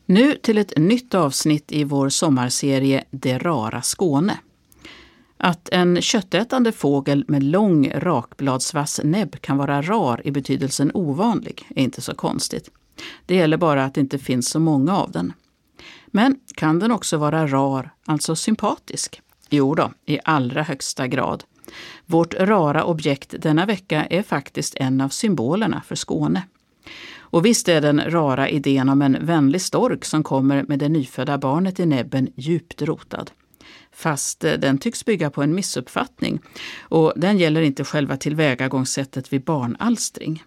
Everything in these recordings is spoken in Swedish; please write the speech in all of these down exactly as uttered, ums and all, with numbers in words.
Nu till ett nytt avsnitt i vår sommarserie Det rara Skåne. Att en köttätande fågel med lång rakbladsvass näbb kan vara rar i betydelsen ovanlig är inte så konstigt. Det gäller bara att det inte finns så många av den. Men kan den också vara rar, alltså sympatisk? Jo då, i allra högsta grad. Vårt rara objekt denna vecka är faktiskt en av symbolerna för Skåne. Och visst är den rara idén om en vänlig stork som kommer med det nyfödda barnet i näbben djupt rotad. Fast den tycks bygga på en missuppfattning och den gäller inte själva tillvägagångssättet vid barnalstring.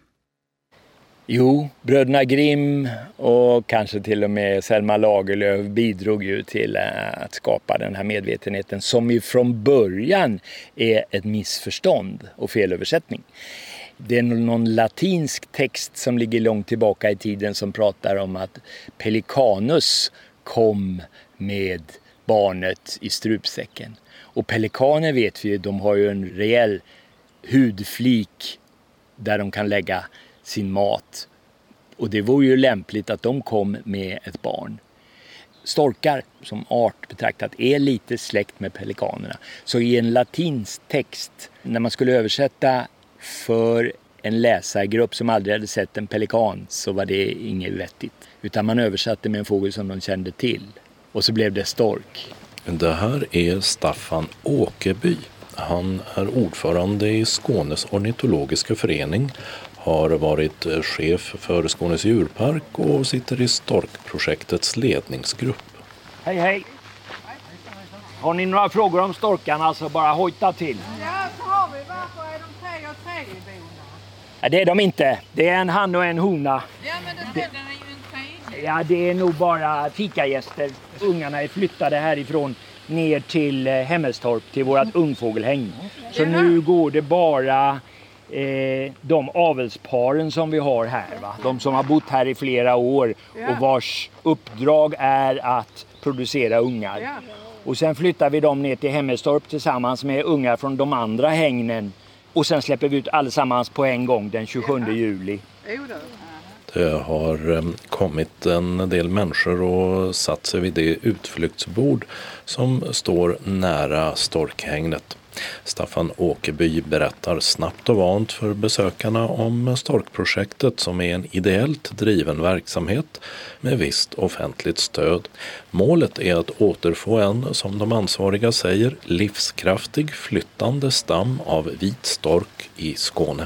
Jo, bröderna Grimm och kanske till och med Selma Lagerlöf bidrog ju till att skapa den här medvetenheten som ju från början är ett missförstånd och felöversättning. Det är någon latinsk text som ligger långt tillbaka i tiden som pratar om att Pelikanus kom med barnet i strupsäcken. Och pelikaner vet vi ju, de har ju en rejäl hudflik där de kan lägga sin mat. Och det vore ju lämpligt att de kom med ett barn. Storkar som art betraktat är lite släkt med pelikanerna. Så i en latinsk text, när man skulle översätta för en läsargrupp som aldrig hade sett en pelikan, så var det inget vettigt. Utan man översatte med en fågel som de kände till. Och så blev det stork. Det här är Staffan Åkerby. Han är ordförande i Skånes ornitologiska förening, har varit chef för Skånes djurpark och sitter i storkprojektets ledningsgrupp. Hej hej! Har ni några frågor om storkarna så bara hojta till. Ja, så har vi. Varför är de tre och tre i bona? Ja, det är de inte. Det är en han och en hona. Ja, men den, den är ju en tredje. Ja, det är nog bara fikagäster. Ungarna är flyttade härifrån ner till Hemmelstorp, till vårt ungfågelhäng. Så nu går det bara eh, de avelsparen som vi har här. Va? De som har bott här i flera år och vars uppdrag är att producera ungar. Och sen flyttar vi dem ner till Hemmelstorp tillsammans med ungar från de andra hängnen. Och sen släpper vi ut allesammans på en gång den tjugosjunde juli. Det har kommit en del människor och satt sig vid det utflyktsbord som står nära storkhägnet. Staffan Åkerby berättar snabbt och vant för besökarna om storkprojektet som är en ideellt driven verksamhet med visst offentligt stöd. Målet är att återfå en, som de ansvariga säger, livskraftig flyttande stam av vit stork i Skåne.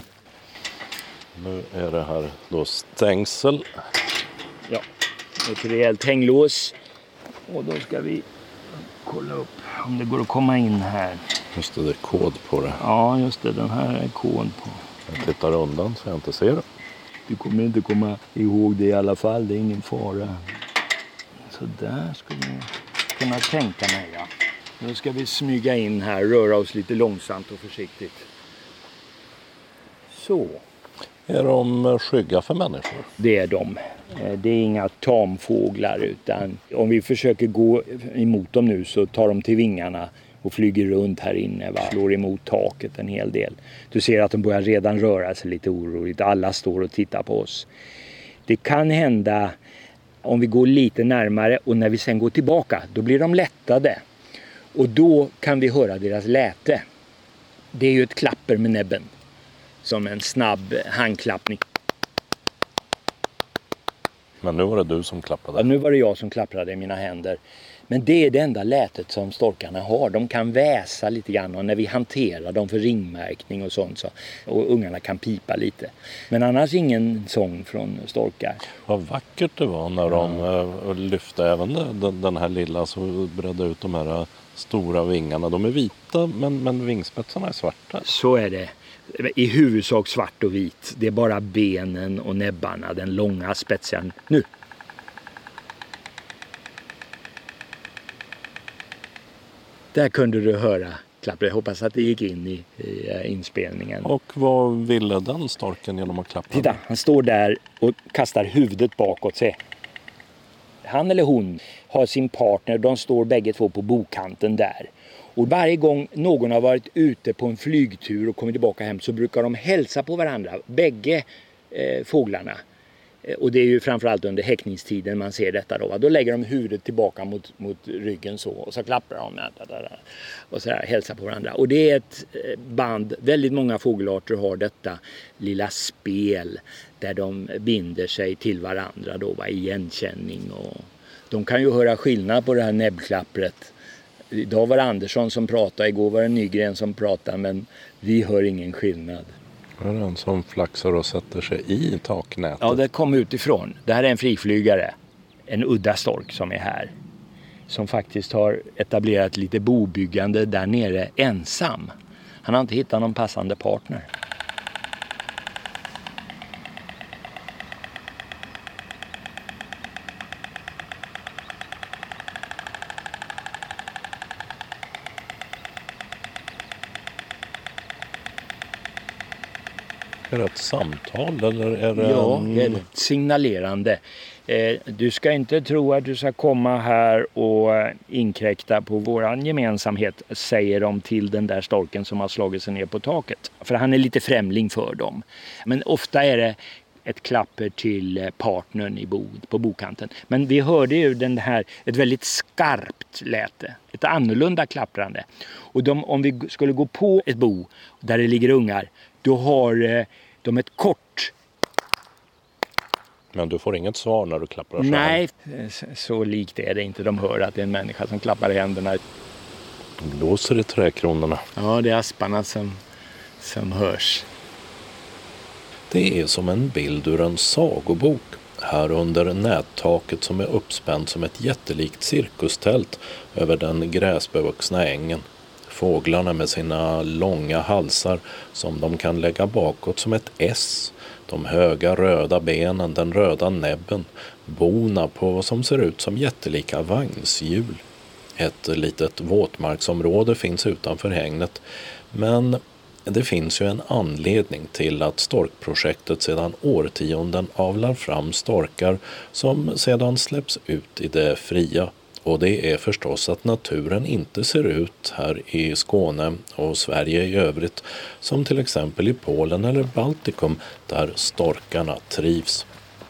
Nu är det här då stängsel. Ja, ett rejält hänglås. Och då ska vi kolla upp om det går att komma in här. Just det, det är kod på det. Ja, just det, den här är kod på. Jag tittar undan så jag inte ser det. Du kommer inte komma ihåg det i alla fall, det är ingen fara. Så där skulle jag kunna tänka mig, ja. Nu ska vi smyga in här, röra oss lite långsamt och försiktigt. Så. Är de skygga för människor? Det är de. Det är inga tamfåglar, utan om vi försöker gå emot dem nu så tar de till vingarna och flyger runt här inne, va? Slår emot taket en hel del. Du ser att de börjar redan röra sig lite oroligt. Alla står och tittar på oss. Det kan hända om vi går lite närmare och när vi sen går tillbaka, då blir de lättade. Och då kan vi höra deras läte. Det är ju ett klapper med näbben. Som en snabb handklappning. Men nu var det du som klappade. Ja, nu var det jag som klapprade i mina händer. Men det är det enda lätet som storkarna har. De kan väsa lite grann och när vi hanterar dem för ringmärkning och sånt så. Och ungarna kan pipa lite. Men annars ingen sång från storkar. Vad vackert det var när de ja. lyfte även den, den här lilla så bredde ut de här stora vingarna. De är vita men, men vingspetsarna är svarta. Så är det. I huvudsak svart och vit. Det är bara benen och näbbarna, den långa spetsiga. Nu! Där kunde du höra klappra. Jag hoppas att det gick in i, i inspelningen. Och vad ville den storken genom att klappa? Titta, han står där och kastar huvudet bakåt. Se. Han eller hon har sin partner. De står bägge två på bokanten där. Och varje gång någon har varit ute på en flygtur och kommit tillbaka hem så brukar de hälsa på varandra. Bägge eh, fåglarna. Och det är ju framförallt under häckningstiden man ser detta då. Då lägger de huvudet tillbaka mot, mot ryggen så och så klappar de och så här, hälsar på varandra. Och det är ett band, väldigt många fågelarter har detta lilla spel där de binder sig till varandra då, va, igenkänning. Och de kan ju höra skillnad på det här näbbklappret. Idag var det Andersson som pratade, igår var det Nygren som pratade, men vi hör ingen skillnad. Det är den som flaxar och sätter sig i taknätet. Ja, det kom utifrån. Det här är en friflygare, en udda stork som är här. Som faktiskt har etablerat lite bobyggande där nere ensam. Han har inte hittat någon passande partner. Är det ett samtal eller är det Ja, en... det är signalerande. Eh, du ska inte tro att du ska komma här och inkräkta på våran gemensamhet, säger de till den där storken som har slagit sig ner på taket. För han är lite främling för dem. Men ofta är det ett klapper till partnern i bod, på bokanten. Men vi hörde ju den här, ett väldigt skarpt läte, ett annorlunda klapprande. Och de, om vi skulle gå på ett bo där det ligger ungar, då har de ett kort. Men du får inget svar när du klappar så Nej, så likt är det inte. De hör att det är en människa som klappar i händerna. Det blåser i träkronorna. Ja, det är asparna som, som hörs. Det är som en bild ur en sagobok. Här under nättaket som är uppspänt som ett jättelikt cirkustält över den gräsbevuxna ängen. Fåglarna med sina långa halsar som de kan lägga bakåt som ett S. De höga röda benen, den röda näbben. Bona på vad som ser ut som jättelika vagnshjul. Ett litet våtmarksområde finns utanför hägnet. Men det finns ju en anledning till att storkprojektet sedan årtionden avlar fram storkar som sedan släpps ut i det fria. Och det är förstås att naturen inte ser ut här i Skåne och Sverige i övrigt som till exempel i Polen eller Baltikum där storkarna trivs.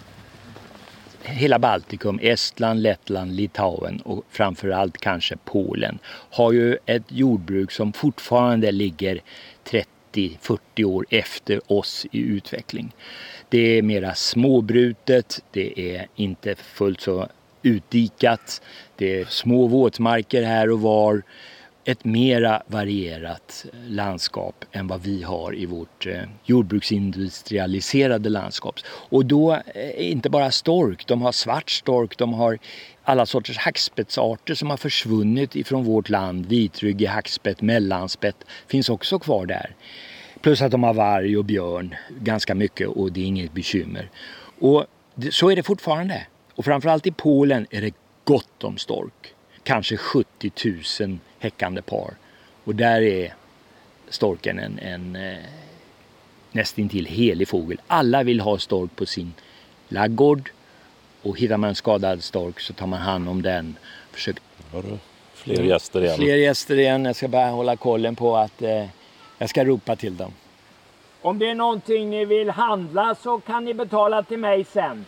Hela Baltikum, Estland, Lettland, Litauen och framförallt kanske Polen har ju ett jordbruk som fortfarande ligger trettio till fyrtio år efter oss i utveckling. Det är mera småbrutet, det är inte fullt så utdikat, det är små våtmarker här och var. Ett mera varierat landskap än vad vi har i vårt eh, jordbruksindustrialiserade landskap. Och då eh, inte bara stork, de har svart stork, de har alla sorters hackspettsarter som har försvunnit ifrån vårt land. Vitryggig hackspett, mellanspett finns också kvar där. Plus att de har varg och björn ganska mycket och det är inget bekymmer. Och det, så är det fortfarande. Och framförallt i Polen är det gott om stork. Kanske sjuttio tusen häckande par. Och där är storken en, en eh, nästintill helig fågel. Alla vill ha stork på sin laggård. Och hittar man en skadad stork så tar man hand om den. Försök... Har du fler gäster igen? Fler gäster igen. Jag ska bara hålla kollen på att eh, jag ska ropa till dem. Om det är någonting ni vill handla så kan ni betala till mig sen.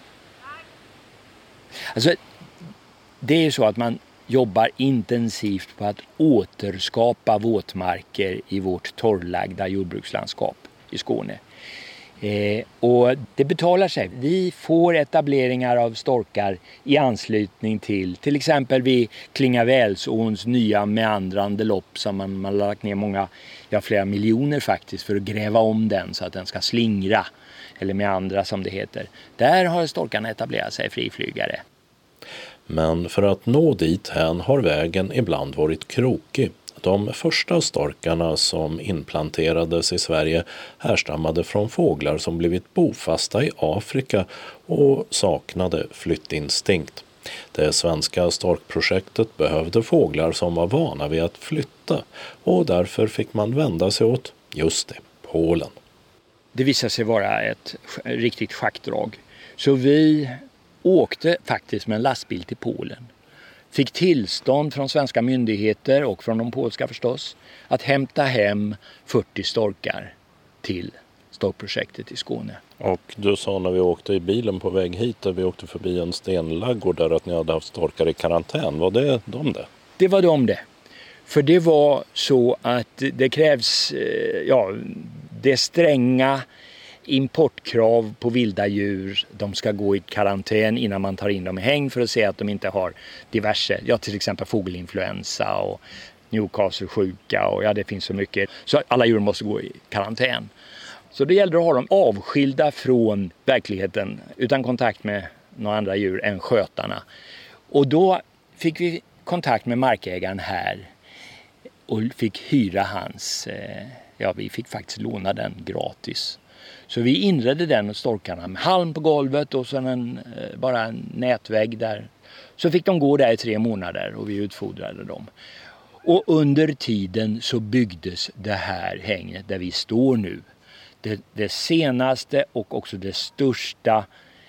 Alltså, det är ju så att man jobbar intensivt på att återskapa våtmarker i vårt torrlagda jordbrukslandskap i Skåne. Eh, och det betalar sig. Vi får etableringar av storkar i anslutning till till exempel vid Klingavälsåns nya meandrande lopp som man, man har lagt ner många, ja flera miljoner faktiskt för att gräva om den så att den ska slingra eller meandra som det heter. Där har storkarna etablerat sig friflygare. Men för att nå dit hän har vägen ibland varit krokig. De första storkarna som implanterades i Sverige härstammade från fåglar som blivit bofasta i Afrika och saknade flyttinstinkt. Det svenska storkprojektet behövde fåglar som var vana vid att flytta och därför fick man vända sig åt, just det, Polen. Det visade sig vara ett riktigt schackdrag. Så vi åkte faktiskt med en lastbil till Polen. Fick tillstånd från svenska myndigheter och från de polska förstås att hämta hem fyrtio storkar till storkprojektet i Skåne. Och du sa när vi åkte i bilen på väg hit, där vi åkte förbi en stenlaggård, där att ni hade haft storkar i karantän. Var det de det? Det var de det. För det var så att det krävs, ja, det stränga importkrav på vilda djur. De ska gå i karantän innan man tar in dem i hägn för att se att de inte har diverse, ja till exempel fågelinfluensa och Newcastle-sjuka och ja det finns så mycket. Så alla djur måste gå i karantän. Så det gällde att ha dem avskilda från verkligheten utan kontakt med några andra djur än skötarna. Och då fick vi kontakt med markägaren här och fick hyra hans, ja vi fick faktiskt låna den gratis. Så vi inredde den och storkarna med halm på golvet och sen en, bara en nätvägg där. Så fick de gå där i tre månader och vi utfodrade dem. Och under tiden så byggdes det här hängnet där vi står nu. Det, det senaste och också det största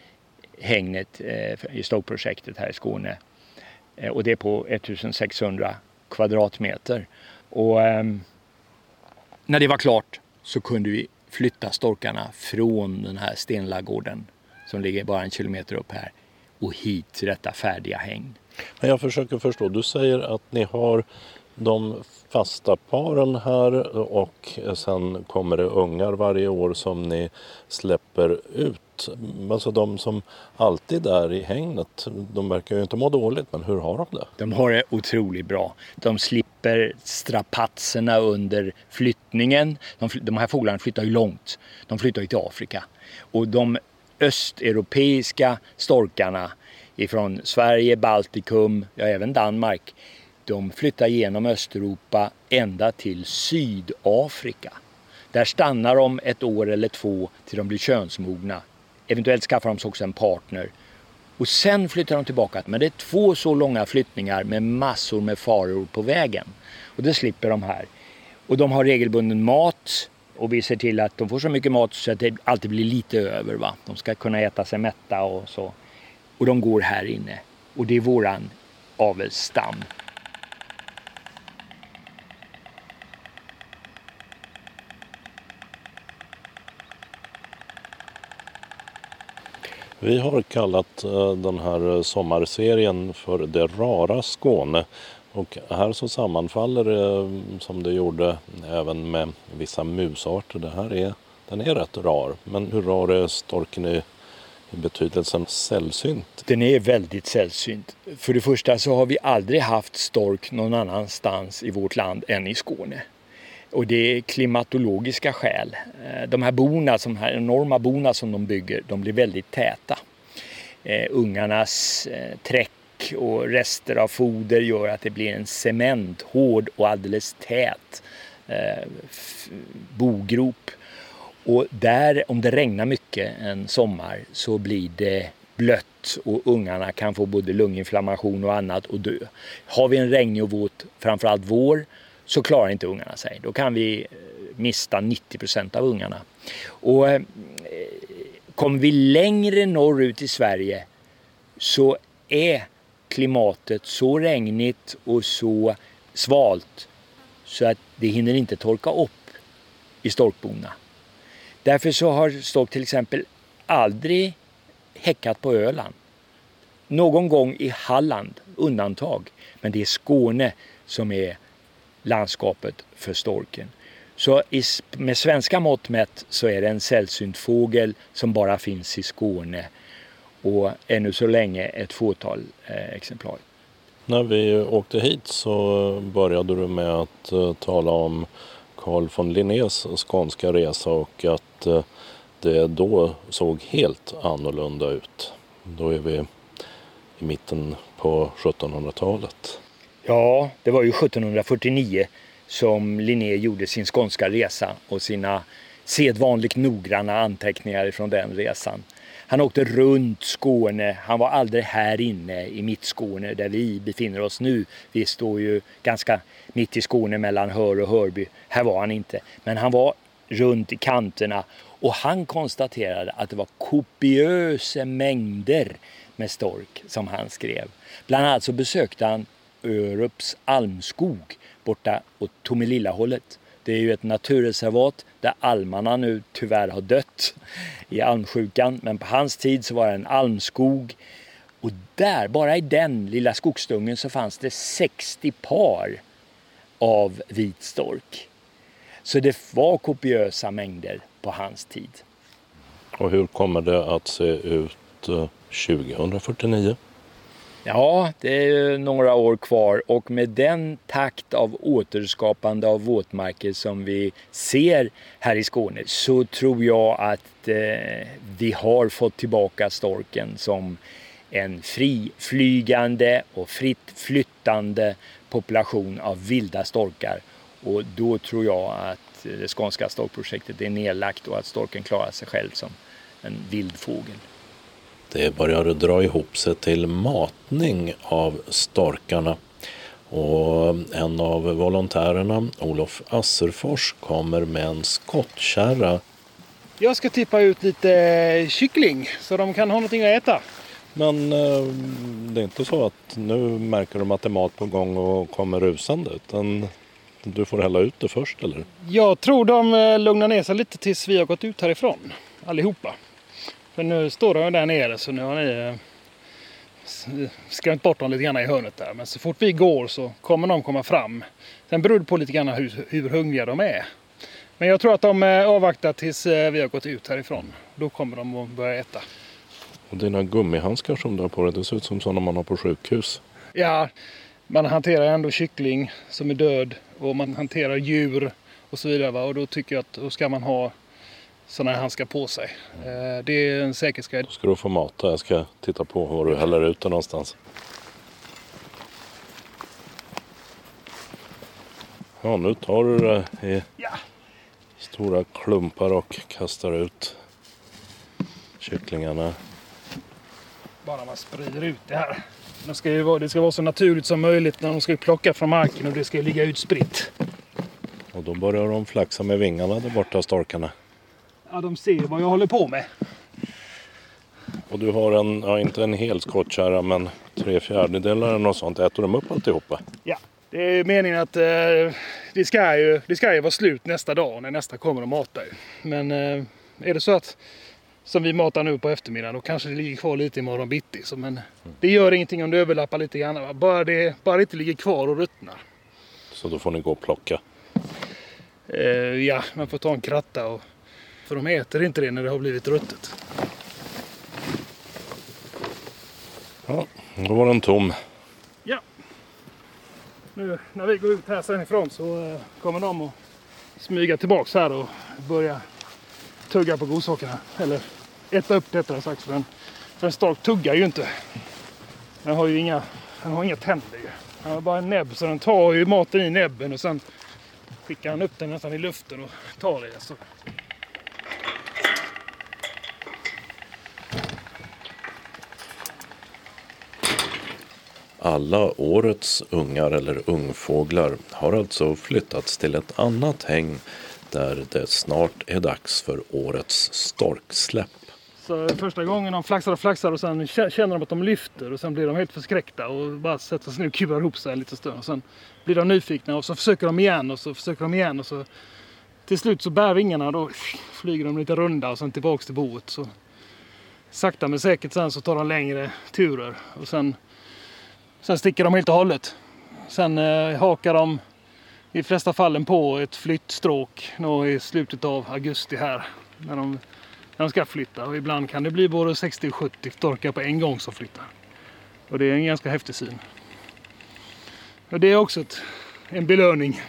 hängnet eh, i storkprojektet här i Skåne. Eh, och det är på sextonhundra kvadratmeter. Och eh, när det var klart så kunde vi flytta storkarna från den här stenlaggården som ligger bara en kilometer upp här och hit till detta färdiga hägn. Men jag försöker förstå, du säger att ni har de fasta paren här och sen kommer det ungar varje år som ni släpper ut. Alltså de som alltid är i hägnet, de verkar ju inte må dåligt, men hur har de det? De har det otroligt bra. De slipper strapatserna under flyttningen. De, de här fåglarna flyttar ju långt. De flyttar ju till Afrika. Och de östeuropeiska storkarna ifrån Sverige, Baltikum, ja även Danmark, de flyttar genom Östeuropa ända till Sydafrika. Där stannar de ett år eller två till de blir könsmogna. Eventuellt skaffar de sig också en partner. Och sen flyttar de tillbaka. Men det är två så långa flyttningar med massor med faror på vägen. Och det slipper de här. Och de har regelbunden mat. Och vi ser till att de får så mycket mat så att det alltid blir lite över. Va? De ska kunna äta sig mätta och så. Och de går här inne. Och det är våran avelsstam. Vi har kallat den här sommarserien för Det rara Skåne, och här så sammanfaller det som det gjorde även med vissa musarter. Det här är, den är rätt rar, men hur rar är storken i, i betydelsen sällsynt? Den är väldigt sällsynt. För det första så har vi aldrig haft stork någon annanstans i vårt land än i Skåne. Och det är klimatologiska skäl. De här borna, de här enorma borna som de bygger, de blir väldigt täta. Eh, ungarnas eh, träck och rester av foder gör att det blir en cementhård och alldeles tät eh, f- bogrop. Och där, om det regnar mycket en sommar, så blir det blött och ungarna kan få både lunginflammation och annat och dö. Har vi en regnig och våt, framförallt vår, så klarar inte ungarna sig. Då kan vi mista nittio procent av ungarna. Och eh, kommer vi längre norrut i Sverige så är klimatet så regnigt och så svalt så att det hinner inte torka upp i storkborna. Därför så har stork till exempel aldrig häckat på Öland. Någon gång i Halland, undantag. Men det är Skåne som är landskapet för storken. Så med svenska mått mätt så är det en sällsynt fågel som bara finns i Skåne och ännu så länge ett fåtal eh, exemplar. När vi åkte hit så började du med att uh, tala om Carl von Linnés skånska resa och att uh, det då såg helt annorlunda ut. Då är vi i mitten på sjuttonhundratalet. Ja, det var ju sjuttonhundrafyrtionio som Linné gjorde sin skånska resa och sina sedvanligt noggranna anteckningar från den resan. Han åkte runt Skåne, han var aldrig här inne i Mittskåne där vi befinner oss nu. Vi står ju ganska mitt i Skåne mellan Hör och Hörby. Här var han inte, men han var runt i kanterna och han konstaterade att det var kopiösa mängder med stork som han skrev. Bland annat så besökte han Örups almskog borta åt Tomelilla-hållet. Det är ju ett naturreservat där almarna nu tyvärr har dött i almsjukan. Men på hans tid så var det en almskog. Och där, bara i den lilla skogsdungen, så fanns det sextio par av vit stork. Så det var kopiösa mängder på hans tid. Och hur kommer det att se ut tjugohundrafyrtionio? Ja, det är några år kvar, och med den takt av återskapande av våtmarker som vi ser här i Skåne så tror jag att eh, vi har fått tillbaka storken som en friflygande och fritt flyttande population av vilda storkar. Och då tror jag att det skånska storkprojektet är nedlagt och att storken klarar sig själv som en vild fågel. Det börjar dra ihop sig till matning av storkarna. Och en av volontärerna, Olof Asserfors, kommer med en skottkärra. Jag ska tippa ut lite kyckling så de kan ha någonting att äta. Men eh, det är inte så att nu märker de att det är mat på gång och kommer rusande, utan du får hälla ut det först, eller? Jag tror de lugnar ner sig lite tills vi har gått ut härifrån, allihopa. För nu står de där nere, så nu har ni skrämt bort dem lite grann i hörnet där. Men så fort vi går så kommer de komma fram. Sen beror det på lite grann hur, hur hungriga de är. Men jag tror att de avvaktar tills vi har gått ut härifrån. Då kommer de att börja äta. Och dina gummihandskar som du har på dig, det ser ut som sådana man har på sjukhus. Ja, man hanterar ändå kyckling som är död och man hanterar djur och så vidare. Va? Och då tycker jag att då ska man ha sådana här handskar på sig. Det är en säkerhetsgrej. Då ska du få mata. Jag ska titta på var du häller ut det någonstans. Ja, nu tar du det i ja. stora klumpar och kastar ut kycklingarna. Bara man sprider ut det här. Det ska, ju vara, det ska vara så naturligt som möjligt när de ska plocka från marken, och det ska ligga utspritt. Och då börjar de flaxa med vingarna där borta, storkarna. Ja, de ser vad jag håller på med. Och du har en, ja, inte en hel skottkärra, men tre fjärdedelar eller något sånt. Äter de upp alltihopa? Ja, det är meningen att eh, det, ska ju, det ska ju vara slut nästa dag när nästa kommer och matar. Men eh, är det så att som vi matar nu på eftermiddagen, då kanske det ligger kvar lite imorgon bitti. Så, men det gör ingenting om det överlappar lite grann. Va? Bara det bara det inte ligger kvar och ruttnar. Så då får ni gå och plocka? Eh, ja, man får ta en kratta. Och, för de äter inte det när det har blivit ruttet. Ja, då var den tom. Ja. Nu när vi går ut här sen ifrån så eh, kommer de att smyga tillbaks här och börja tugga på godsakerna. Eller äta upp det rättare sagt. För en, för en stork tuggar ju inte. Den har ju inga, den har inga tänder ju. Den har bara en näbb, så den tar ju maten i näbben och sen skickar han upp den nästan i luften och tar det. Så. Alla årets ungar eller ungfåglar har alltså flyttats till ett annat hägn där det snart är dags för årets storksläpp. Så första gången de flaxar och flaxar och sen känner de att de lyfter och sen blir de helt förskräckta och bara sätter sig ner och kuvar ihop sig en liten stund. Och sen blir de nyfikna och så försöker de igen och så försöker de igen och så till slut så bär vingarna och då flyger de lite runda och sen tillbaks till boet. Så sakta men säkert sen så tar de längre turer och sen, sen sticker de helt och hållet. Sen eh, hakar de i de flesta fallen på ett flyttstråk i slutet av augusti här när de, när de ska flytta. Och ibland kan det bli både sextio och sjuttio storkar på en gång som flyttar. Och det är en ganska häftig syn. Och det är också ett, en belöning.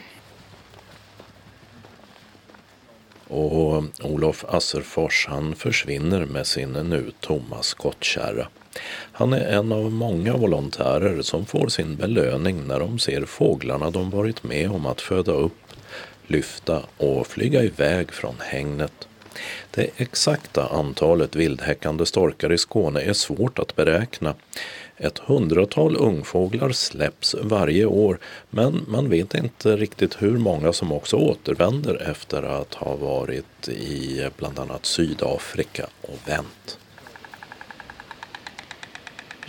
Och Olof Asserfors, han försvinner med sin nu tomma skottkärra. Han är en av många volontärer som får sin belöning när de ser fåglarna de varit med om att föda upp, lyfta och flyga iväg från hägnet. Det exakta antalet vildhäckande storkar i Skåne är svårt att beräkna. Ett hundratal ungfåglar släpps varje år, men man vet inte riktigt hur många som också återvänder efter att ha varit i bland annat Sydafrika och vänt.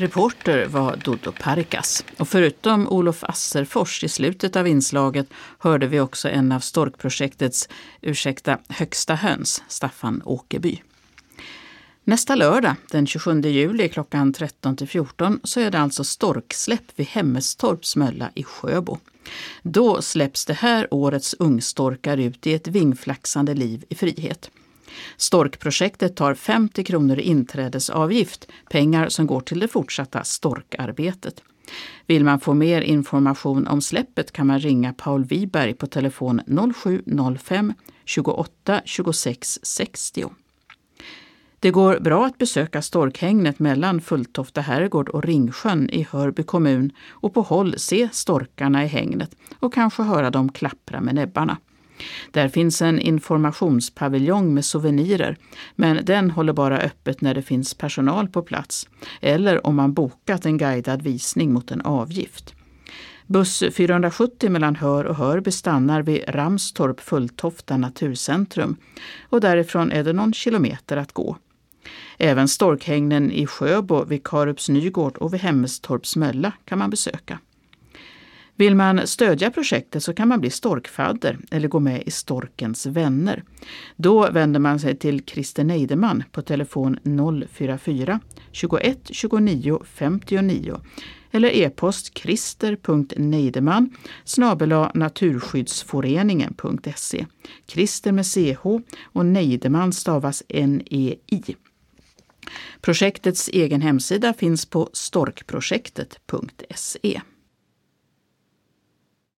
Reporter var Dodo Parikas. Och förutom Olof Asserfors i slutet av inslaget hörde vi också en av Storkprojektets, ursäkta, högsta höns, Staffan Åkerby. Nästa lördag, den tjugosjunde juli klockan tretton till fjorton, så är det alltså storksläpp vid Hemmestorps mölla i Sjöbo. Då släpps det här årets ungstorkar ut i ett vingflaxande liv i frihet. Storkprojektet tar femtio kronor i inträdesavgift, pengar som går till det fortsatta storkarbetet. Vill man få mer information om släppet kan man ringa Paul Wiberg på telefon noll sju noll fem tjugoåtta tjugosex sextio. Det går bra att besöka storkhängnet mellan Fulltofta herrgård och Ringsjön i Hörby kommun och på håll se storkarna i hängnet och kanske höra dem klappra med näbbarna. Där finns en informationspaviljong med souvenirer, men den håller bara öppet när det finns personal på plats eller om man bokat en guidad visning mot en avgift. Buss fyrahundrasjuttio mellan Hör och Hörby stannar vid Ramstorp Fulltofta naturcentrum och därifrån är det någon kilometer att gå. Även storkhängnen i Sjöbo vid Karups Nygård och vid Hemmestorps mölla kan man besöka. Vill man stödja projektet så kan man bli storkfadder eller gå med i Storkens vänner. Då vänder man sig till Christer Neideman på telefon noll fyra fyra tjugoett tjugonio femtionio eller e-post krister punkt neideman snabel-a naturskyddsforeningen punkt se. Krister med ch och Neideman stavas N E I. Projektets egen hemsida finns på storkprojektet punkt se.